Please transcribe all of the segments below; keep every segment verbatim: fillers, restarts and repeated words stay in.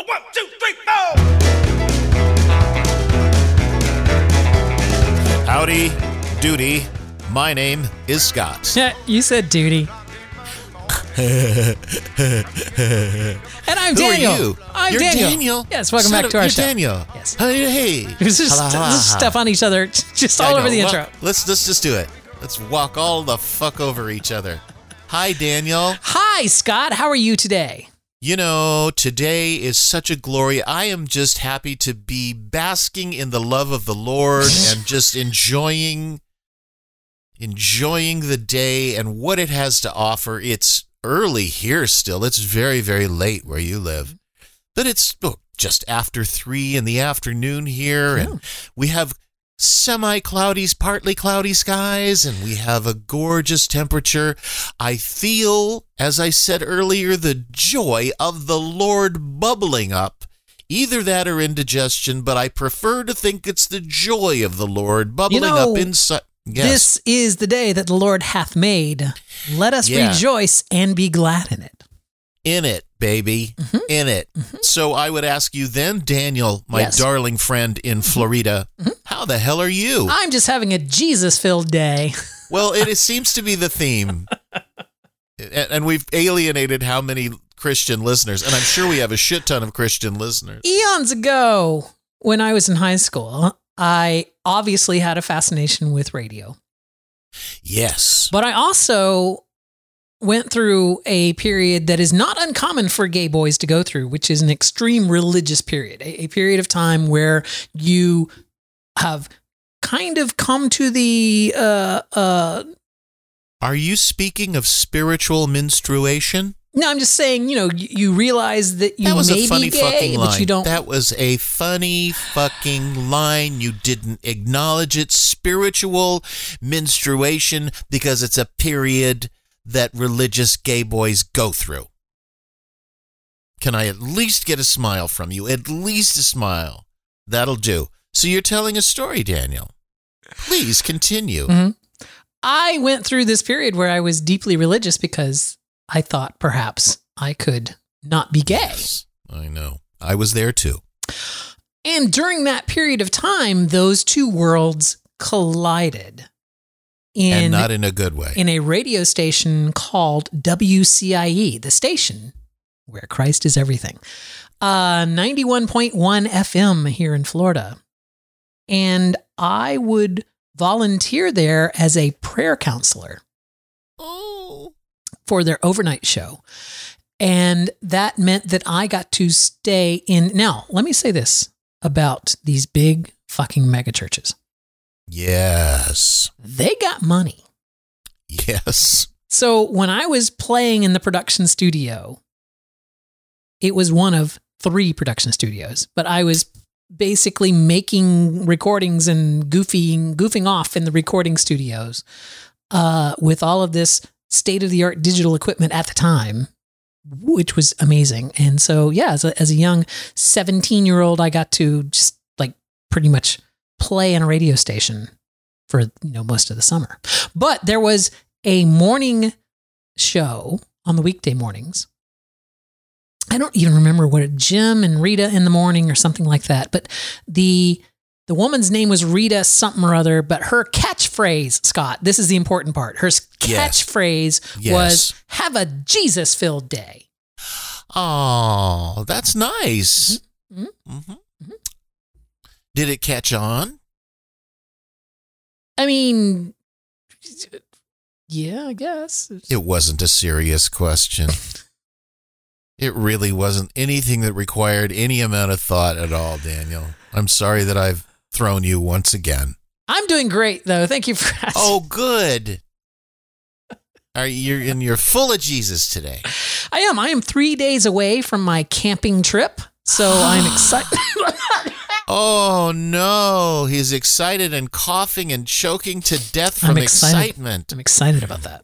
One, two, three, four. Howdy, doody. My name is Scott. Yeah, you said duty. And I'm Who Daniel. are you? I'm You're Daniel. Daniel. Yes, welcome Son back of- to our you're show. Daniel. Yes. Hey, hey. This is Hala, hala, this is hala. stuff on each other, just all I over know. the Well, intro. Let's let's just do it. Let's walk all the fuck over each other. Hi, Daniel. Hi, Scott. How are you today? You know, today is such a glory. I am just happy to be basking in the love of the Lord and just enjoying enjoying the day and what it has to offer. It's early here still. It's very, very late where you live. But it's oh, just after three in the afternoon here, Yeah. and we have semi-cloudy, partly cloudy skies, and we have a gorgeous temperature. I feel, as I said earlier, the joy of the Lord bubbling up. Either that or indigestion, but I prefer to think it's the joy of the Lord bubbling know, up inside. Yes. This is the day that the Lord hath made. Let us Yeah. rejoice and be glad in it. In it, baby. Mm-hmm. In it. So I would ask you then, Daniel, my Yes. darling friend in Florida, how the hell are you? I'm just having a Jesus-filled day. Well, it, it seems to be the theme. And, and we've alienated how many Christian listeners, and I'm sure we have a shit ton of Christian listeners. Eons ago, when I was in high school, I obviously had a fascination with radio. Yes. But I also went through a period that is not uncommon for gay boys to go through, which is an extreme religious period, a, a period of time where you have kind of come to the, uh, uh, Are you speaking of spiritual menstruation? no, I'm just saying, you know, you, you realize that you That was may a funny be gay, fucking line. but you don't. That was a funny fucking line. You didn't acknowledge it. Spiritual menstruation, because it's a period that religious gay boys go through. Can I at least get a smile from you? At least a smile. That'll do. So you're telling a story, Daniel. Please continue. Mhm. I went through this period where I was deeply religious because I thought perhaps I could not be gay. Yes, I know. I was there too. And during that period of time, those two worlds collided in, and not in a good way. in a radio station called W C I E, the station where Christ is everything. Uh, ninety-one point one F M here in Florida. And I would volunteer there as a prayer counselor Oh. for their overnight show. And that meant that I got to stay in. Now, let me say this about these big fucking mega churches. Yes. They got money. Yes. So when I was playing in the production studio, it was one of three production studios, but I was basically making recordings and goofing, goofing off in the recording studios uh, with all of this state-of-the-art digital equipment at the time, which was amazing. And so, yeah, as a, as a young seventeen-year-old, I got to just like pretty much play in a radio station for, you know, most of the summer. But there was a morning show on the weekday mornings. I don't even remember what it, Jim and Rita in the morning or something like that. But the the woman's name was Rita something or other, but her catchphrase, Scott, this is the important part. Her Yes. catchphrase Yes. was, have a Jesus-filled day. Oh, that's nice. Mhm. Mhm. Did it catch on? I mean, yeah, I guess. It wasn't a serious question. It really wasn't anything that required any amount of thought at all, Daniel. I'm sorry that I've thrown you once again. I'm doing great, though. Thank you for asking. Oh, good. Are you and you're full of Jesus today? I am. I am three days away from my camping trip, so I'm excited. Oh no, he's excited and coughing and choking to death from I'm excited. excitement. I'm excited about that.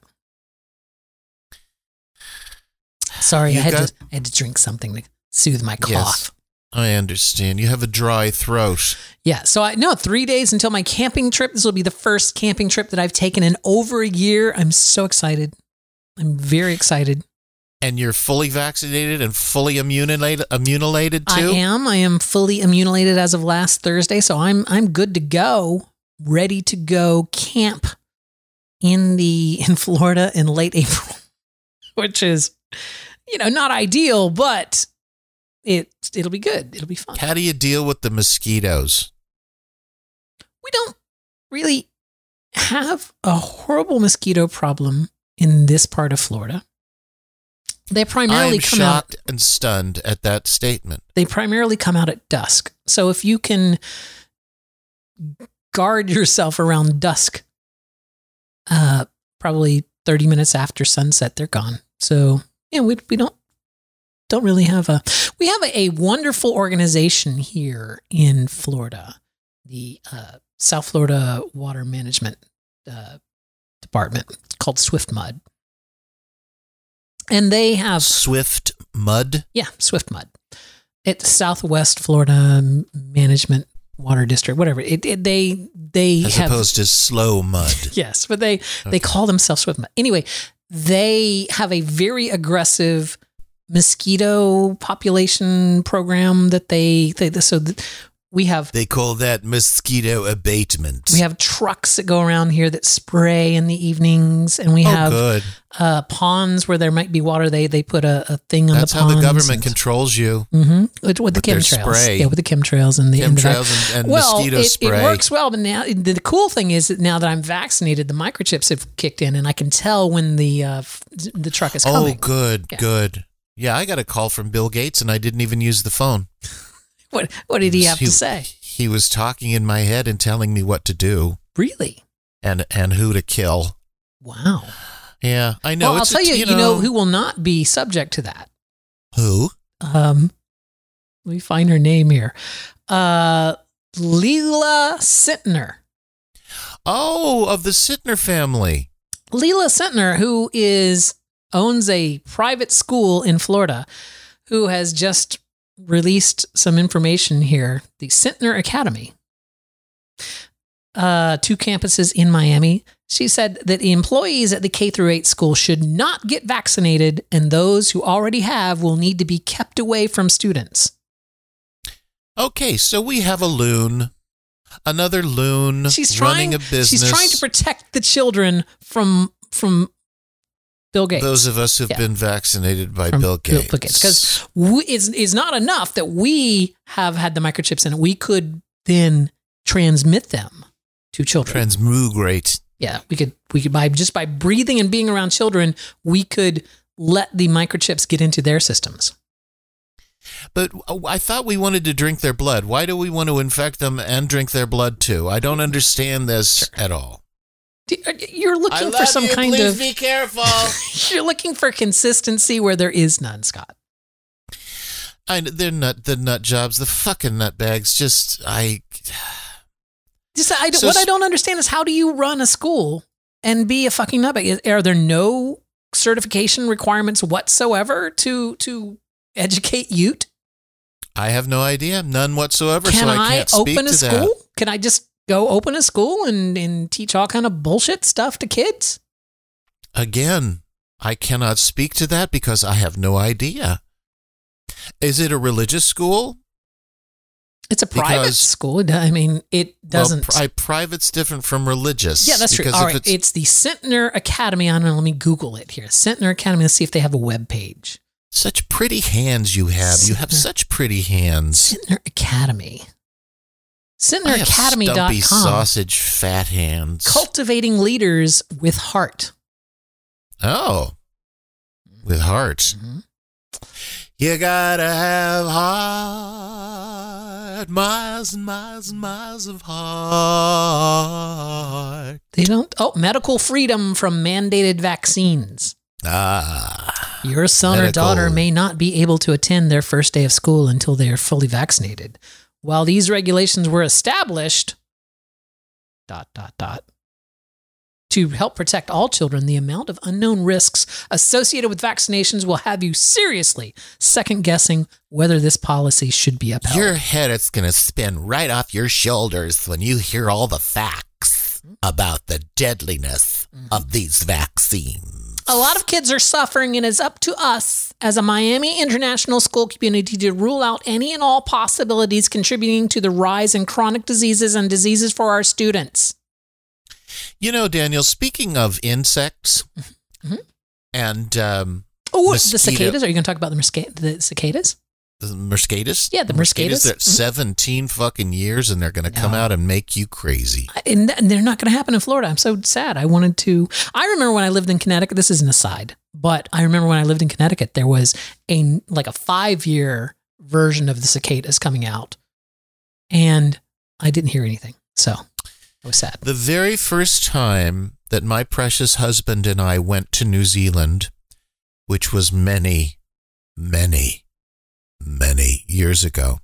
Sorry, You I had got- to I had to drink something to soothe my cough. Yes, I understand. You have a dry throat. Yeah, so I no three days until my camping trip. This will be the first camping trip that I've taken in over a year. I'm so excited. I'm very excited. And you're fully vaccinated and fully immunilated, immunilated I too? am. I am fully immunilated as of last Thursday, so I'm I'm good to go, ready to go camp in the in Florida in late April, which is, you know, not ideal, but it it'll be good. It'll be fun. How do you deal with the mosquitoes? We don't really have a horrible mosquito problem in this part of Florida. They primarily I'm come shocked out. and stunned at that statement. They primarily come out at dusk. So if you can guard yourself around dusk, uh, probably thirty minutes after sunset, they're gone. So yeah, we we don't don't really have a. We have a, a wonderful organization here in Florida, the uh, South Florida Water Management uh, Department, called Swift Mud. And they have Swift Mud? Yeah, Swift Mud. It's Southwest Florida Management Water District, whatever. It, it they they As have, opposed to slow mud. Yes, but they Okay. they call themselves Swift Mud. Anyway, they have a very aggressive mosquito population program that they, they so th- we have They call that mosquito abatement. we have trucks that go around here that spray in the evenings, and we oh, have good. uh, ponds where there might be water. They they put a, a thing on That's the how ponds. the government and- controls you. Mm-hmm. With, with the With their chemtrails. spray. Yeah, with the chemtrails and the and the- Chemtrails and, and well, mosquito it, spray. it works well, but now the, the cool thing is that now that I'm vaccinated, the microchips have kicked in, and I can tell when the uh, f- the truck is Oh, coming. good, Yeah. good. Yeah, I got a call from Bill Gates, and I didn't even use the phone. What what did he have to say? He was talking in my head and telling me what to do Really? and and who to kill. Wow. Yeah, I know. well, I'll it's tell a- you, you you know, know who will not be subject to that. who? Um, let me find her name here. Uh, Leela Sintner. Oh, of the Sittner family. Leela Sintner, who is owns a private school in Florida, who has just released some information here. The Sintner Academy, uh, two campuses in Miami. She said that the employees at the K through eight school should not get vaccinated, and those who already have will need to be kept away from students. Okay, so we have a loon, another loon She's running trying. a business. She's trying to protect the children from from Bill Gates. Those of us who've Yeah. been vaccinated by From Bill Gates. Because it's, it's not enough that we have had the microchips in it. We could then transmit them to children. Transmigrate. yeah, we could we could by just by breathing and being around children, we could let the microchips get into their systems. But I thought we wanted to drink their blood. Why do we want to infect them and drink their blood too? I don't understand this at all. You're looking for some kind Please of be careful. you're looking for consistency where there is none, Scott. I they're nut the nut jobs, the fucking nut bags. Just I. Just I, So what I s- don't understand is how do you run a school and be a fucking nutbag? Are there no certification requirements whatsoever to to educate youth? I have no idea, none whatsoever. Can so I I, can't speak open a to school? that. Can I just go open a school and, and teach all kind of bullshit stuff to kids? Again, I cannot speak to that because I have no idea. Is it a religious school? It's a private Because- school. I mean, it doesn't. Well, pri- private's different from religious. yeah, that's true. because All if right, it's, the Sintner Academy. I don't know. Let me Google it here. Sintner Academy. Let's see if they have a web page. Such pretty hands you have. You have Sintner. such pretty hands. Sintner Academy. Sintner I have Academy dot stumpy com. sausage fat hands. Cultivating leaders with heart. Oh, with heart. Mhm. You gotta have heart, miles and miles and miles of heart. They don't. Oh, medical freedom from mandated vaccines. Ah, Your son or Medical. daughter may not be able to attend their first day of school until they are fully vaccinated. While these regulations were established, dot, dot, dot, to help protect all children, the amount of unknown risks associated with vaccinations will have you seriously second guessing whether this policy should be upheld. your head is gonna spin right off your shoulders when you hear all the facts about the deadliness of these vaccines. A lot of kids are suffering, and it's up to us as a Miami International School community to rule out any and all possibilities contributing to the rise in chronic diseases and diseases for our students. You know, Daniel, speaking of insects mm-hmm. and um, oh, mosquito- the cicadas. Are you going to talk about the, musca- the cicadas? The mosquitoes? Yeah, the mosquitoes. They're mm-hmm. seventeen fucking years, and they're going to come no. out and make you crazy. And they're not going to happen in Florida. I'm so sad. I wanted to. I remember when I lived in Connecticut. This is an aside, but I remember when I lived in Connecticut, there was a like a five year version of the cicadas coming out, and I didn't hear anything. So I was sad. The very first time that my precious husband and I went to New Zealand, which was many, many. many years ago,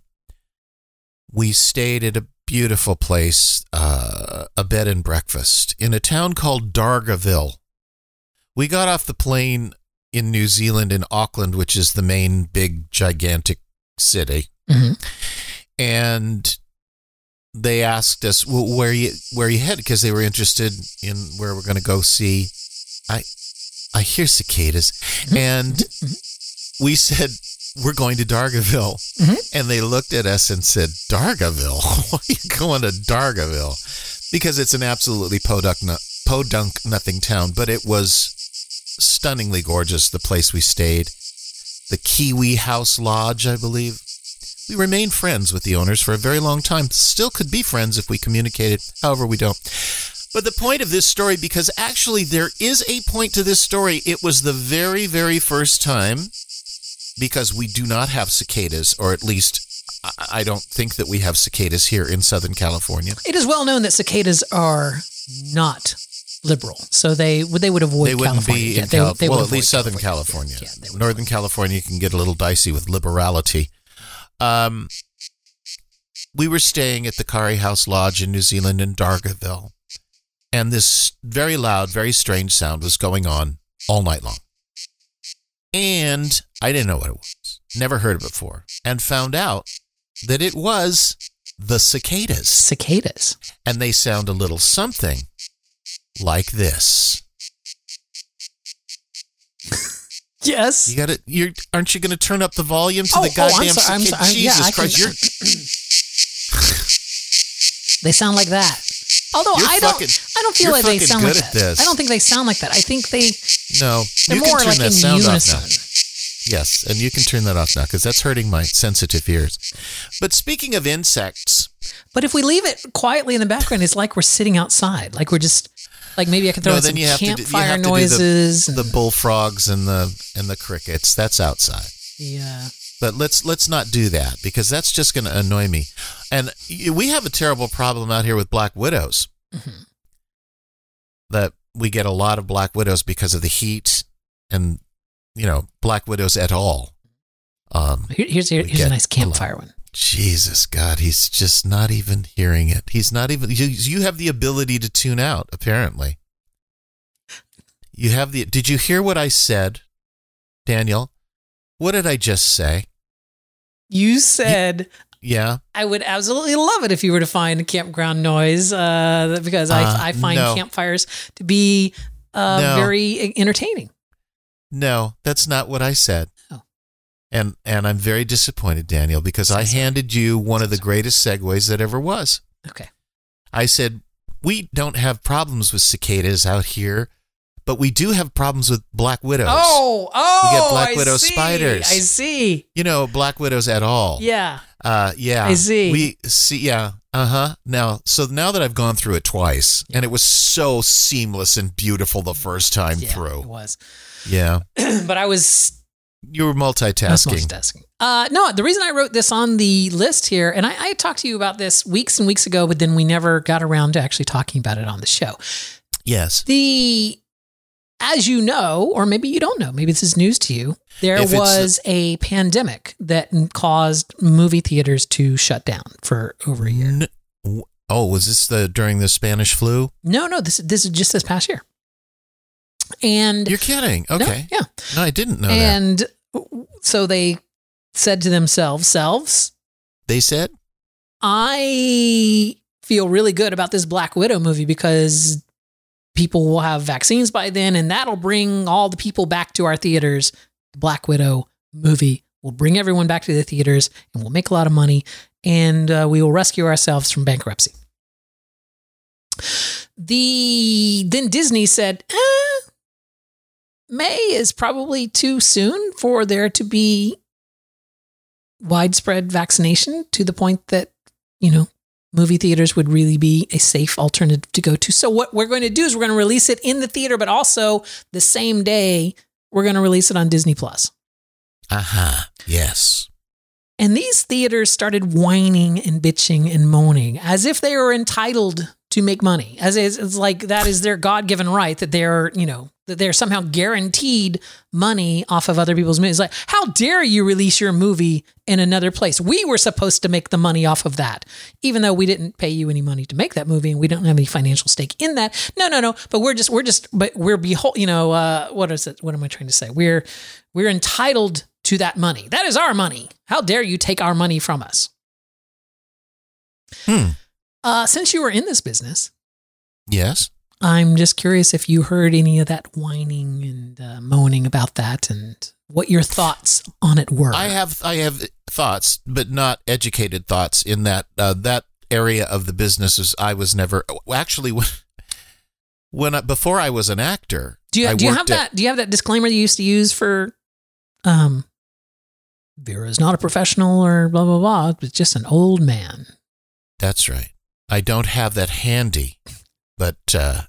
we stayed at a beautiful place, uh, a bed and breakfast in a town called Dargaville. We got off the plane in New Zealand in Auckland, which is the main big gigantic city. Mm-hmm. And they asked us, well, where you where you headed? Because they were interested in where we're going to go see. I I hear cicadas. And we said, we're going to Dargaville. Mm-hmm. And they looked at us and said, Dargaville? Why are you going to Dargaville? Because it's an absolutely podunk, podunk nothing town, but it was stunningly gorgeous, the place we stayed. The Kiwi House Lodge, I believe. We remained friends with the owners for a very long time. Still could be friends if we communicated. However, we don't. But the point of this story, because actually there is a point to this story, it was the very, very first time, because we do not have cicadas, or at least I don't think that we have cicadas here in Southern California. It is well known that cicadas are not liberal, so they they would avoid they wouldn't California. Be yeah, in they, Cal- they well, would at least Southern California. California. Yeah, Northern California can get a little dicey with liberality. Um, we were staying at the Kari House Lodge in New Zealand in Dargaville, and this very loud, very strange sound was going on all night long. And I didn't know what it was. Never heard it before. And found out that it was the cicadas. Cicadas. And they sound a little something like this. Yes. You got it. You're aren't you going to turn up the volume to oh, the goddamn oh, I'm sorry, cicada? I'm sorry. Jesus yeah, Christ! Can, You're they sound like that. Although you're I fucking, don't, I don't feel like they sound like that. This. I don't think they sound like that. I think they. No, they're you more can turn like that in sound unison. off now. Yes, and you can turn that off now because that's hurting my sensitive ears. But speaking of insects, but if we leave it quietly in the background, it's like we're sitting outside. Like we're just, like maybe I can throw no, in some campfire campfire noises, the, the bullfrogs and the and the crickets. That's outside. Yeah. But let's let's not do that because that's just going to annoy me. And we have a terrible problem out here with black widows. Mm-hmm. That we get a lot of black widows because of the heat and, you know, black widows et al. Um, Here, here's here, here's a nice campfire a one. Jesus, God, he's just not even hearing it. He's not even, you, you have the ability to tune out, apparently. You have the, did you hear what I said, Daniel? What did I just say? You said... You, Yeah. I would absolutely love it if you were to find a campground noise uh, because I, uh, I find no. campfires to be uh, no. very entertaining. No, that's not what I said. Oh. And and I'm very disappointed, Daniel, because so I sorry. handed you one so of the sorry. greatest segues that ever was. Okay. I said, we don't have problems with cicadas out here, but we do have problems with black widows. Oh, oh, we get black I widow see. spiders. I see. You know, black widows at all. Yeah. Uh, yeah. I see. We see, yeah. Uh-huh. Now, so now that I've gone through it twice, yeah. and it was so seamless and beautiful the first time yeah, through. It was. Yeah. But I was... You were multitasking. I was multitasking. Uh, no, the reason I wrote this on the list here, and I, I talked to you about this weeks and weeks ago, but then we never got around to actually talking about it on the show. Yes. The... As you know, or maybe you don't know, maybe this is news to you, there was a pandemic that caused movie theaters to shut down for over a year. N- oh, was this the during the Spanish flu? No, no, this this is just this past year. And you're kidding? Okay, no, yeah, no, I didn't know and that. And so they said to themselves, "Selves," they said, "I feel really good about this Black Widow movie because people will have vaccines by then, and that'll bring all the people back to our theaters. The Black Widow movie will bring everyone back to the theaters, and we'll make a lot of money, and uh, we will rescue ourselves from bankruptcy. The then Disney said, eh, May is probably too soon for there to be widespread vaccination to the point that, you know, movie theaters would really be a safe alternative to go to. So what we're going to do is we're going to release it in the theater, but also the same day we're going to release it on Disney Plus. Aha, uh-huh. Yes. And these theaters started whining and bitching and moaning as if they were entitled to make money, as is, it's like that is their God-given right, that they're, you know, that they're somehow guaranteed money off of other people's movies. Like, how dare you release your movie in another place? We were supposed to make the money off of that, even though we didn't pay you any money to make that movie and we don't have any financial stake in that. No, no, no. But we're just, we're just, but we're behold, you know, uh, what is it? What am I trying to say? We're, we're entitled to that money. That is our money. How dare you take our money from us? Hmm. Uh, since you were in this business, yes, I'm just curious if you heard any of that whining and uh, moaning about that, and what your thoughts on it were. I have, I have thoughts, but not educated thoughts. In that uh, that area of the business is I was never actually when, when I, before I was an actor. Do you I do you have at, that? Do you have that disclaimer you used to use for, um, Vera is not a professional or blah blah blah, but just an old man. That's right. I don't have that handy, but uh,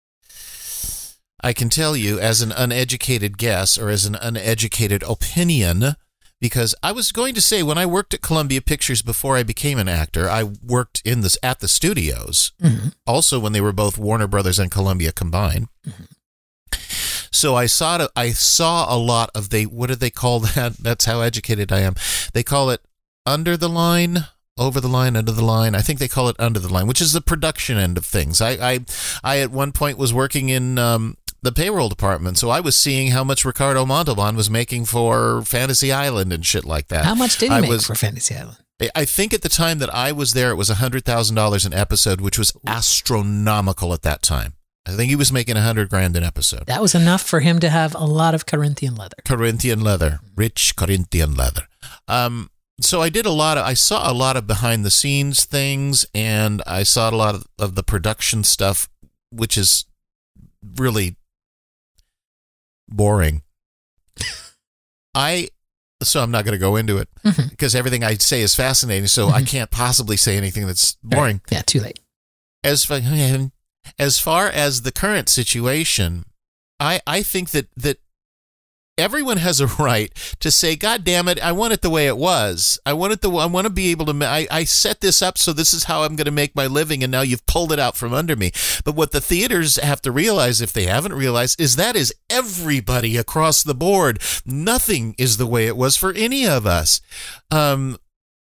I can tell you as an uneducated guess or as an uneducated opinion, because I was going to say when I worked at Columbia Pictures before I became an actor, I worked in this at the studios, mm-hmm. also when they were both Warner Brothers and Columbia combined. Mm-hmm. So I saw I saw a lot of they what do they call that? That's how educated I am. They call it under the line. Over the line, under the line. I think they call it under the line, which is the production end of things. I, I, I at one point was working in um, the payroll department, so I was seeing how much Ricardo Montalban was making for Fantasy Island and shit like that. How much did he I make was, for Fantasy Island? I think at the time that I was there, it was one hundred thousand dollars an episode, which was astronomical at that time. I think he was making one hundred grand an episode. That was enough for him to have a lot of Corinthian leather. Corinthian leather. Rich Corinthian leather. Um... So I did a lot of, I saw a lot of behind the scenes things, and I saw a lot of, of the production stuff, which is really boring. I, so I'm not going to go into it mm-hmm. because everything I say is fascinating. So mm-hmm. I can't possibly say anything that's boring. Right. Yeah. Too late. As far, as far as the current situation, I, I think that, that, everyone has a right to say, God damn it, I want it the way it was. I want it the I want to be able to, I, I set this up so this is how I'm going to make my living, and now you've pulled it out from under me. But what the theaters have to realize, if they haven't realized, is that is everybody across the board. Nothing is the way it was for any of us. Um.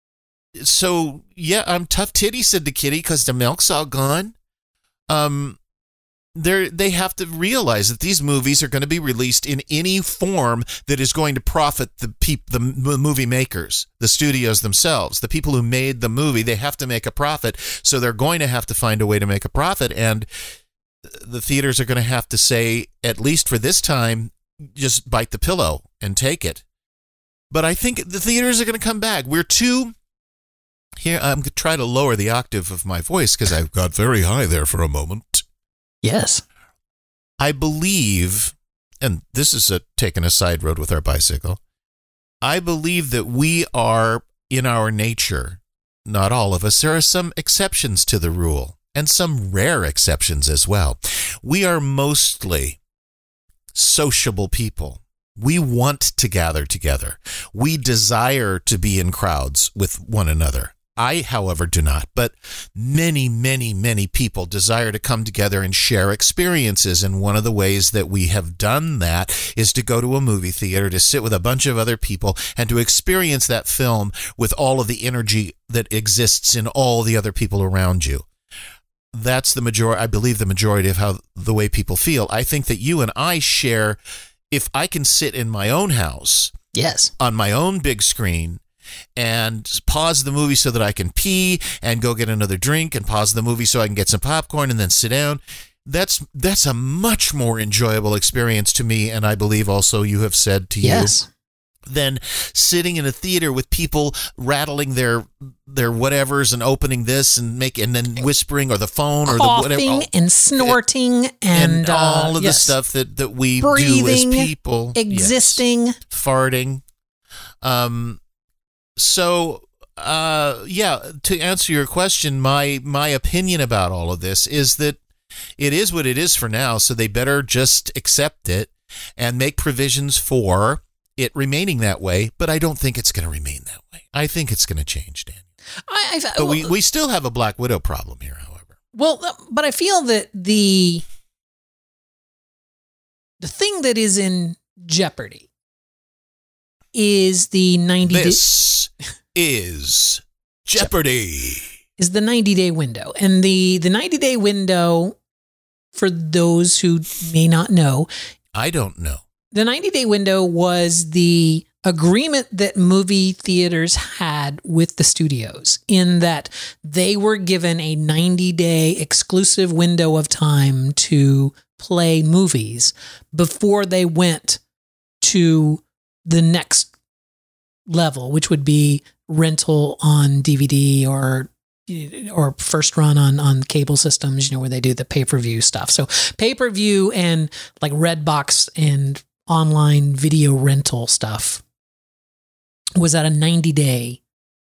So, yeah, I'm tough titty, said the kitty, because the milk's all gone. Um. They they have to realize that these movies are going to be released in any form that is going to profit the peop, the movie makers, the studios themselves, the people who made the movie. They have to make a profit, so they're going to have to find a way to make a profit, and the theaters are going to have to say, at least for this time, just bite the pillow and take it. But I think the theaters are going to come back. We're too... Here, I'm going to try to lower the octave of my voice because I've got very high there for a moment. Yes. I believe, and this is a taking a side road with our bicycle, I believe that we are, in our nature, not all of us, there are some exceptions to the rule, and some rare exceptions as well. We are mostly sociable people. We want to gather together. We desire to be in crowds with one another. I, however, do not, but many, many, many people desire to come together and share experiences, and one of the ways that we have done that is to go to a movie theater, to sit with a bunch of other people, and to experience that film with all of the energy that exists in all the other people around you. That's the majority, I believe, the majority of how the way people feel. I think that you and I share, if I can sit in my own house, yes, on my own big screen, and pause the movie so that I can pee and go get another drink, and pause the movie so I can get some popcorn and then sit down. That's that's a much more enjoyable experience to me, and I believe also you have said to Yes. you, than sitting in a theater with people rattling their their whatevers and opening this and make and then whispering or the phone or the whatever Coughing and snorting and, and all uh, of yes. the stuff that, that we Breathing, do as people. existing. Yes. Farting. Um. So, uh, yeah. To answer your question, my my opinion about all of this is that it is what it is for now. So they better just accept it and make provisions for it remaining that way. But I don't think it's going to remain that way. I think it's going to change, Daniel. I, I, But we, we still have a Black Widow problem here, however. Well, but I feel that the the thing that is in jeopardy is the ninety This is Jeopardy. is the ninety day window. And the the ninety day window, for those who may not know, I don't know. the ninety day window was the agreement that movie theaters had with the studios, in that they were given a ninety day exclusive window of time to play movies before they went to the next level, which would be rental on D V D or or first run on, on cable systems, you know, where they do the pay-per-view stuff. So pay-per-view and like Redbox and online video rental stuff was at a ninety day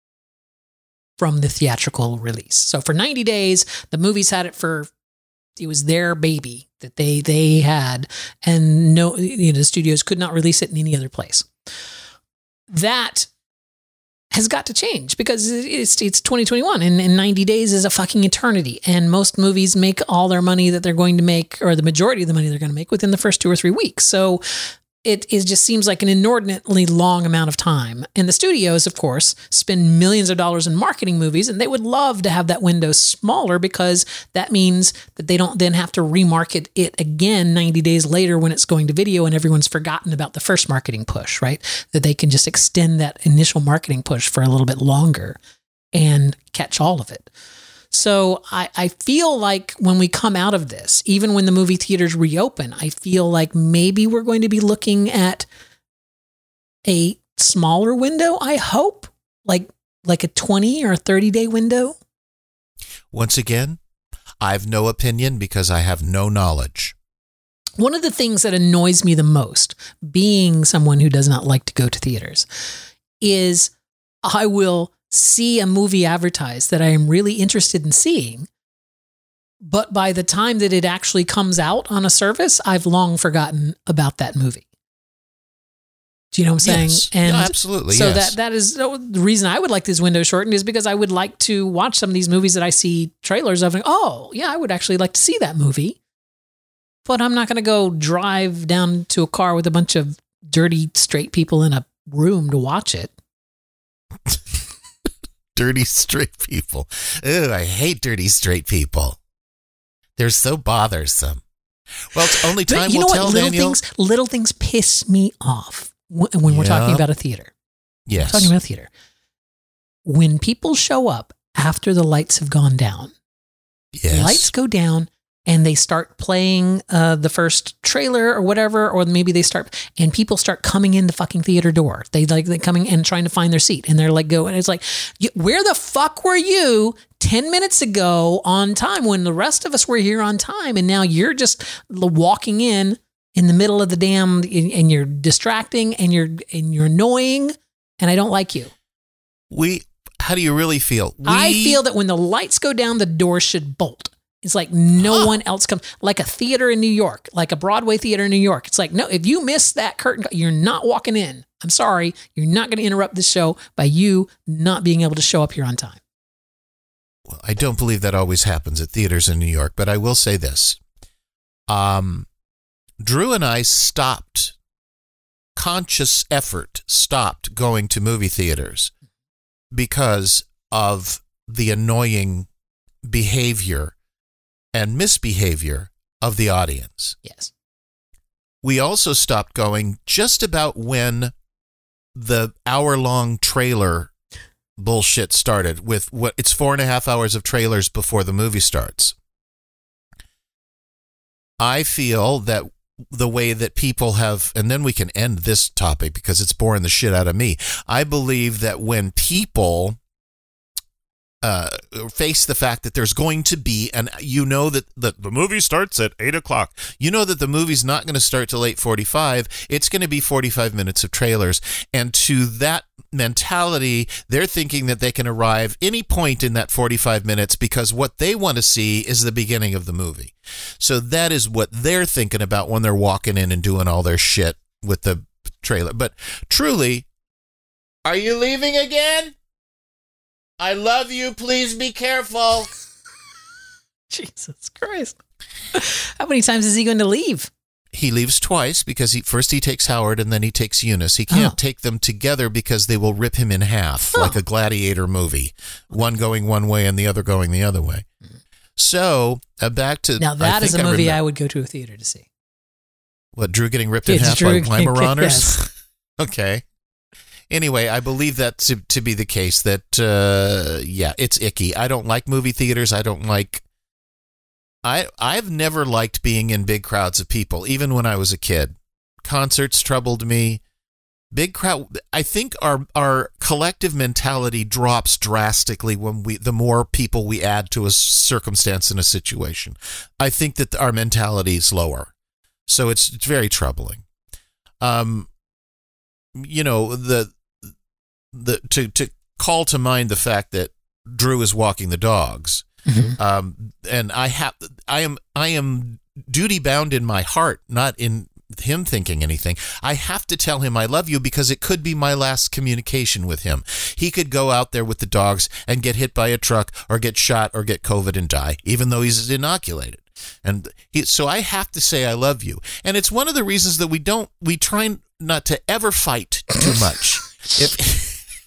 from the theatrical release. So for ninety days, the movies had it for, it was their baby that they, they had, and no, you know, the studios could not release it in any other place. That has got to change because it's it's twenty twenty-one and, and ninety days is a fucking eternity. And most movies make all their money that they're going to make, or the majority of the money they're going to make, within the first two or three weeks. So it, it just seems like an inordinately long amount of time. And the studios, of course, spend millions of dollars in marketing movies, and they would love to have that window smaller because that means that they don't then have to remarket it again ninety days later when it's going to video and everyone's forgotten about the first marketing push, right? That they can just extend that initial marketing push for a little bit longer and catch all of it. So I, I feel like when we come out of this, even when the movie theaters reopen, I feel like maybe we're going to be looking at a smaller window, I hope, like like a twenty or thirty day window. Once again, I've no opinion because I have no knowledge. One of the things that annoys me the most, being someone who does not like to go to theaters, is I will see a movie advertised that I am really interested in seeing, but by the time that it actually comes out on a service, I've long forgotten about that movie. Do you know what I'm saying? Yes. And Yeah, absolutely. So yes. that that is the reason I would like this window shortened, is because I would like to watch some of these movies that I see trailers of and, oh, yeah, I would actually like to see that movie. But I'm not going to go drive down to a car with a bunch of dirty straight people in a room to watch it. Dirty straight people. Ooh, I hate dirty straight people. They're so bothersome. Well, it's only time But you will know tell, what? Little Daniel. things, little things piss me off when, when we're Yeah. talking about a theater. Yes. We're talking about a theater. When people show up after the lights have gone down, yes. lights go down and they start playing uh, the first trailer or whatever, or maybe they start, and people start coming in the fucking theater door. They like, they're coming and trying to find their seat, and they're like, go, and it's like, where the fuck were you ten minutes ago on time when the rest of us were here on time? And now you're just walking in in the middle of the damn, and you're distracting and you're, and you're annoying, and I don't like you. We, how do you really feel? We, I feel that when the lights go down, the door should bolt. It's like no Huh. one else comes, like a theater in New York, like a Broadway theater in New York. It's like, no, if you miss that curtain, you're not walking in. I'm sorry. You're not going to interrupt the show by you not being able to show up here on time. Well, I don't believe that always happens at theaters in New York, but I will say this. Um, Drew and I stopped, conscious effort stopped going to movie theaters because of the annoying behavior and misbehavior of the audience. Yes. We also stopped going just about when the hour-long trailer bullshit started with what it's four and a half hours of trailers before the movie starts. I feel that the way that people have, and then we can end this topic because it's boring the shit out of me. I believe that when people uh, face the fact that there's going to be, and you know that the, the movie starts at eight o'clock, you know that the movie's not going to start till eight forty-five. It's going to be forty-five minutes of trailers. And to that mentality, they're thinking that they can arrive any point in that forty-five minutes because what they want to see is the beginning of the movie. So that is what they're thinking about when they're walking in and doing all their shit with the trailer. But truly, are you leaving again? I love you. Please be careful. Jesus Christ. How many times is he going to leave? He leaves twice because he first he takes Howard and then he takes Eunice. He can't oh. take them together because they will rip him in half, oh. like a gladiator movie, one going one way and the other going the other way. So uh, back to now that is a movie I, I would go to a theater to see. What, Drew getting ripped in it's half Drew by Weimaraner's? Yes. Okay. Anyway, I believe that to, to be the case, that, uh, yeah, it's icky. I don't like movie theaters. I don't like, I, I've never liked being in big crowds of people, even when I was a kid. Concerts troubled me. Big crowd, I think our, our collective mentality drops drastically when we, the more people we add to a circumstance in a situation. I think that our mentality is lower. So it's, it's very troubling. Um, you know, the, the to to call to mind the fact that Drew is walking the dogs, mm-hmm. um, and I have I am I am duty bound in my heart, not in him thinking anything. I have to tell him I love you because it could be my last communication with him. He could go out there with the dogs and get hit by a truck or get shot or get COVID and die, even though he's inoculated. And he, so I have to say I love you, and it's one of the reasons that we don't we try not to ever fight too much. If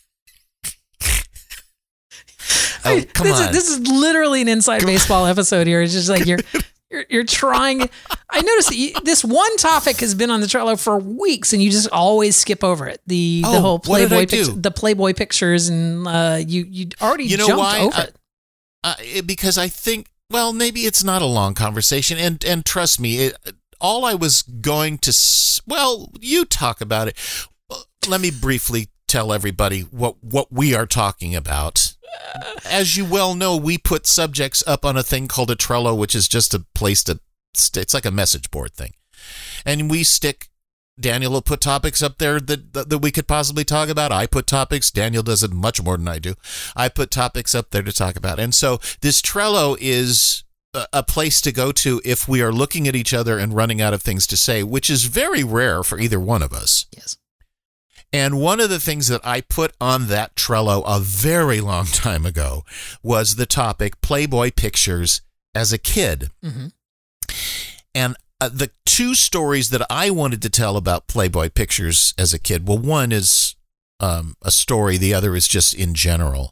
Oh, come this on. Is, this is literally an Inside come Baseball on. episode here. It's just like you're, you're, you're trying. I noticed that you, this one topic has been on the trailer for weeks, and you just always skip over it. The oh, the whole Playboy, picture, the Playboy pictures, and uh, you you already you know jumped why? over I, it. Uh, it. Because I think, well, maybe it's not a long conversation, and and trust me, it, all I was going to, well, you talk about it. Let me briefly tell everybody what what we are talking about. As you well know, we put subjects up on a thing called a Trello, which is just a place to, st- it's like a message board thing. And we stick, Daniel will put topics up there that, that that we could possibly talk about. I put topics. Daniel does it much more than I do. I put topics up there to talk about. And so this Trello is a, a place to go to if we are looking at each other and running out of things to say, which is very rare for either one of us. Yes. And one of the things that I put on that Trello a very long time ago was the topic Playboy pictures as a kid. Mm-hmm. And uh, the two stories that I wanted to tell about Playboy pictures as a kid, well, one is um, a story. The other is just in general.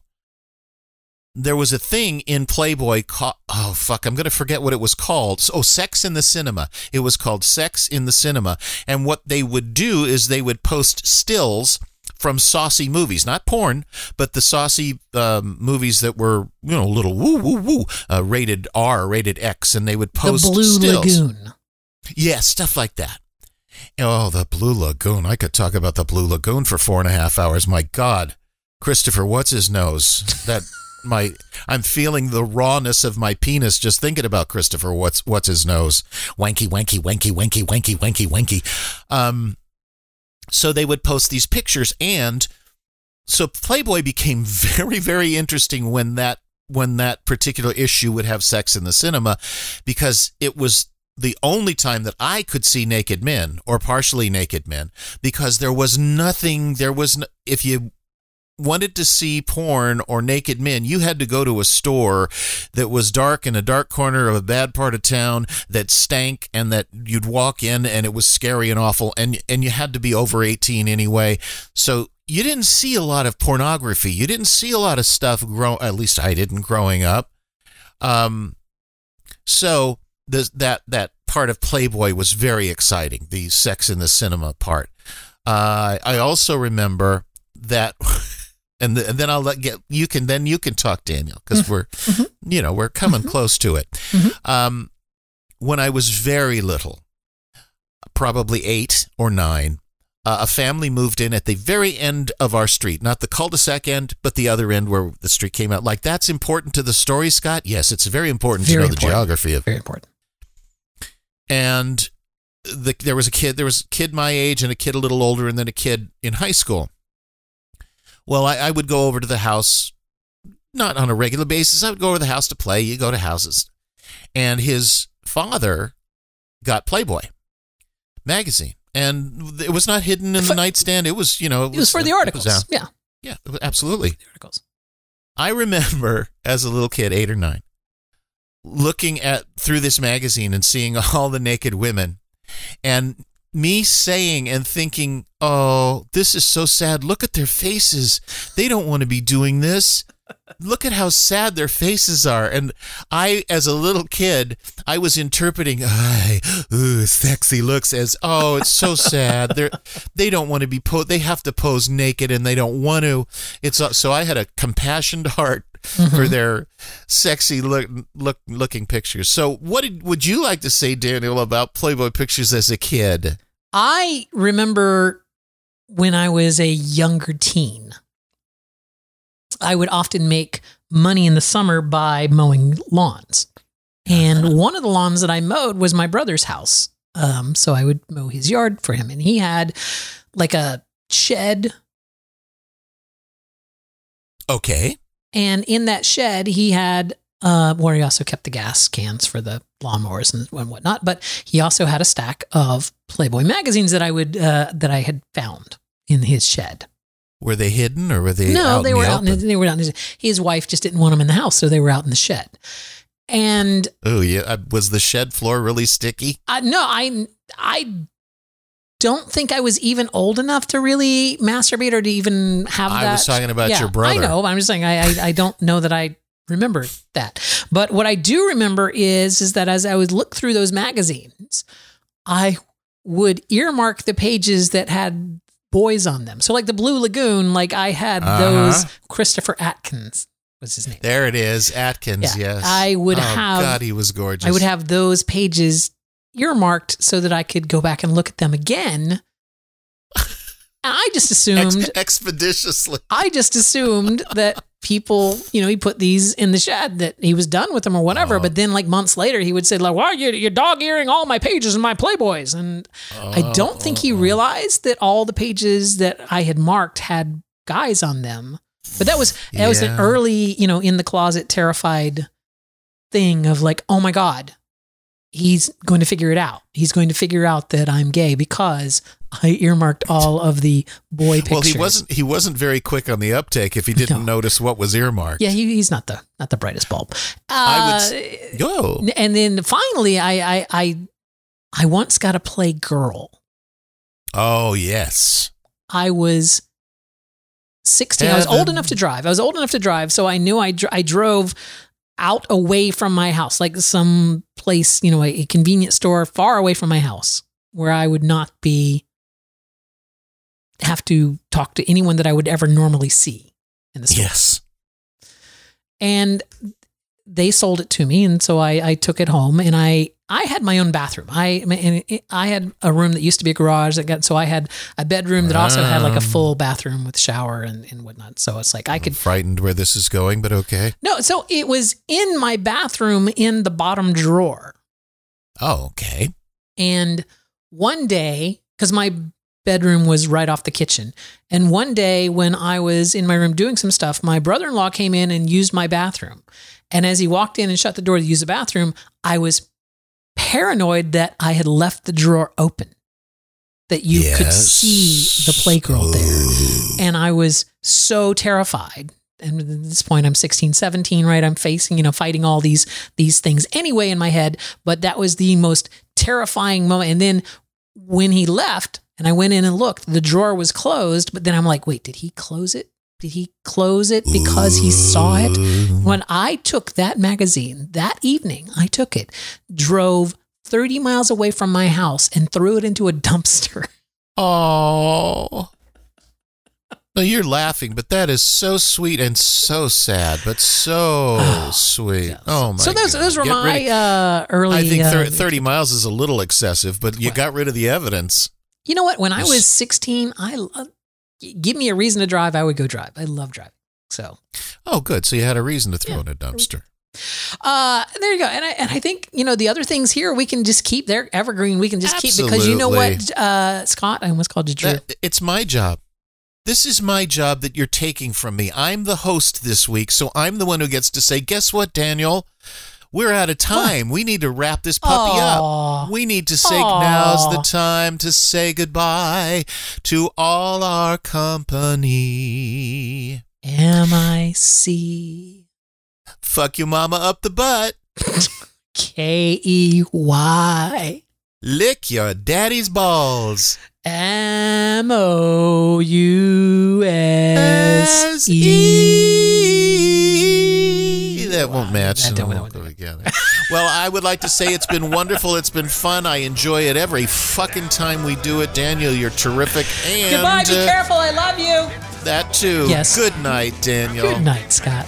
There was a thing in Playboy called, oh, fuck, I'm going to forget what it was called. Oh, Sex in the Cinema. It was called Sex in the Cinema. And what they would do is they would post stills from saucy movies, not porn, but the saucy um, movies that were, you know, a little woo, woo, woo, uh, rated R, rated X, and they would post the Blue stills. Lagoon. Yeah, stuff like that. Oh, the Blue Lagoon. I could talk about the Blue Lagoon for four and a half hours. My God. Christopher, what's his nose? That... My, I'm feeling the rawness of my penis just thinking about Christopher. What's what's his nose? Wanky, wanky, wanky, wanky, wanky, wanky, wanky. Um, so they would post these pictures, and so Playboy became very, very interesting when that when that particular issue would have Sex in the Cinema, because it was the only time that I could see naked men or partially naked men, because there was nothing. There was no, if you wanted to see porn or naked men, you had to go to a store that was dark in a dark corner of a bad part of town that stank, and that you'd walk in and it was scary and awful, and and you had to be over eighteen anyway. So you didn't see a lot of pornography. You didn't see a lot of stuff grow. At least I didn't growing up. Um, so the, that that part of Playboy was very exciting. The Sex in the Cinema part. Uh, I also remember that. And, the, and then I'll let get you can then you can talk, Daniel, because we're mm-hmm. you know we're coming mm-hmm. close to it. Mm-hmm. Um, when I was very little, probably eight or nine, uh, a family moved in at the very end of our street, not the cul-de-sac end, but the other end where the street came out. Like, that's important to the story, Scott? Yes, it's very important Very to know important. the geography of it. Very important. And the, there was a kid, there was a kid my age and a kid a little older, and then a kid in high school. Well, I, I would go over to the house, not on a regular basis. I would go over to the house to play. You go to houses. And his father got Playboy magazine. And it was not hidden in the nightstand. It was, you know. It was, It was for the uh, articles. It was, uh, yeah. Yeah, absolutely. The articles. I remember as a little kid, eight or nine, looking at through this magazine and seeing all the naked women, and me saying and thinking, oh, this is so sad. Look at their faces. They don't want to be doing this. Look at how sad their faces are. And I, as a little kid, I was interpreting, ay, ooh, sexy looks as, oh, it's so sad. They're, they don't want to be, po- they have to pose naked and they don't want to. It's So I had a compassionate heart mm-hmm. for their sexy look, look, looking pictures. So what did, would you like to say, Daniel, about Playboy pictures as a kid? I remember when I was a younger teen, I would often make money in the summer by mowing lawns. And one of the lawns that I mowed was my brother's house. Um, so I would mow his yard for him. And he had like a shed. Okay. And in that shed, he had, uh, where he also kept the gas cans for the lawnmowers and, and whatnot. But he also had a stack of Playboy magazines that I would, uh, that I had found in his shed. Were they hidden or were they no, out they in were the out. In, open? they were out. In his, his wife just didn't want them in the house, so they were out in the shed. And oh yeah, uh, was the shed floor really sticky? Uh, no, I I don't think I was even old enough to really masturbate or to even have that. I was talking about yeah, your brother. I know. But I'm just saying I, I I don't know that I remember that. But what I do remember is is that as I would look through those magazines, I would earmark the pages that had boys on them. So like the Blue Lagoon, like I had uh-huh. those. Christopher Atkins was his name. There it is, Atkins. Yeah. Yes, I would oh, have. God, he was gorgeous. I would have those pages earmarked so that I could go back and look at them again. I just assumed Ex- expeditiously. I just assumed that people, you know, he put these in the shed, that he was done with them or whatever. Oh. But then, like months later, he would say, "Like, why are you you're dog earing all my pages and my Playboys?" And oh, I don't think he realized that all the pages that I had marked had guys on them. But that was that yeah. was an early, you know, in the closet, terrified thing of like, oh my God, he's going to figure it out. He's going to figure out that I'm gay because I earmarked all of the boy pictures. Well, he wasn't. He wasn't very quick on the uptake if he didn't no. notice what was earmarked. Yeah, he, he's not the not the brightest bulb. Uh, I would go. And then finally, I I I, I once got to play girl. Oh yes. I was sixteen. Heaven. I was old enough to drive. I was old enough to drive, so I knew I dr- I drove out away from my house, like some place, you know, a, a convenience store far away from my house, where I would not be. Have to talk to anyone that I would ever normally see in the store. Yes. And they sold it to me. And so I, I took it home and I, I had my own bathroom. I, and it, I had a room that used to be a garage that got, so I had a bedroom that also had like a full bathroom with shower and, and whatnot. So it's like I could. I'm frightened where this is going, but okay. No. So it was in my bathroom in the bottom drawer. Oh, okay. And one day, cause my bedroom was right off the kitchen. And one day when I was in my room doing some stuff, my brother-in-law came in and used my bathroom. And as he walked in and shut the door to use the bathroom, I was paranoid that I had left the drawer open, that you yes. could see the Playgirl there. And I was so terrified. And at this point, I'm sixteen, seventeen, right? I'm facing, you know, fighting all these, these things anyway in my head. But that was the most terrifying moment. And then when he left, and I went in and looked, the drawer was closed, but then I'm like, wait, did he close it? Did he close it because he saw it? When I took that magazine that evening, I took it, drove thirty miles away from my house and threw it into a dumpster. Oh. No, you're laughing, but that is so sweet and so sad, but so Oh, sweet. yes. Oh, my So those, God. those were Get my rid of- uh, early. I think thir- uh, thirty miles is a little excessive, but you What? got rid of the evidence. You know what? When I Yes. was sixteen, I lo- give me a reason to drive, I would go drive. I love driving. So, Oh, good. So you had a reason to throw Yeah. in a dumpster. uh, there you go. And I and I think you know the other things here we can just keep. They're evergreen. We can just keep because you know what, uh, Scott. I almost called you Drew. That, it's my job. This is my job that you're taking from me. I'm the host this week, so I'm the one who gets to say, guess what, Daniel? We're out of time. We need to wrap this puppy Aw. up. We need to say Aw. now's the time to say goodbye to all our company. M I C Fuck you, mama, up the butt. K E Y Lick your daddy's balls. M O U S E. That won't match. That don't- It that won't won't go together. Well, I would like to say it's been wonderful. It's been fun. I enjoy it every fucking time we do it. Daniel, you're terrific. And Goodbye. Be uh, careful. I love you. that too. Yes. Good night, Daniel. Good night, Scott.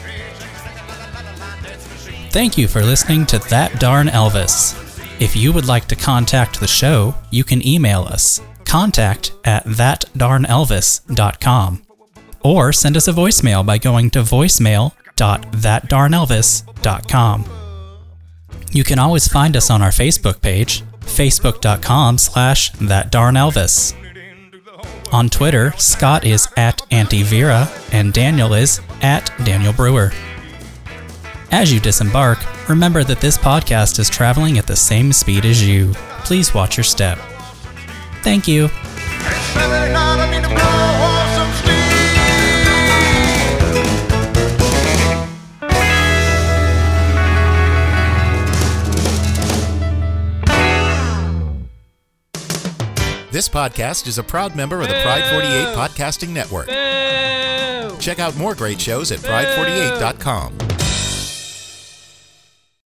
Thank you for listening to That Darn Elvis. If you would like to contact the show, you can email us, contact at that darn elvis dot com, or send us a voicemail by going to voicemail dot that darn elvis dot com. You can always find us on our Facebook page, facebook dot com slash that darn elvis. On Twitter, Scott is at Auntie Vera and Daniel is at Daniel Brewer. As you disembark, remember that this podcast is traveling at the same speed as you. Please watch your step. Thank you. This podcast is a proud member of the Pride forty-eight Podcasting Network. Check out more great shows at pride forty-eight dot com.